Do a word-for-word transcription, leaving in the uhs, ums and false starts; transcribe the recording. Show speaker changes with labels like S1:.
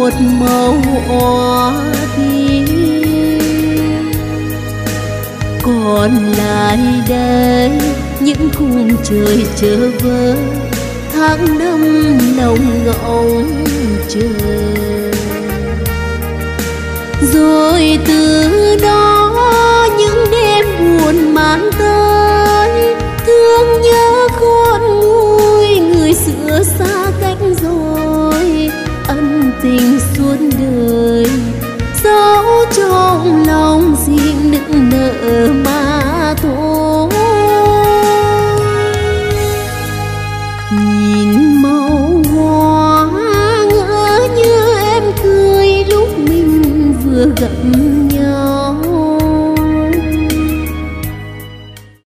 S1: một màu hoa thiên, còn lại đây những khung trời chờ vơ, tháng năm nồng ngọng chờ. Rồi từ đó những đêm buồn mang tới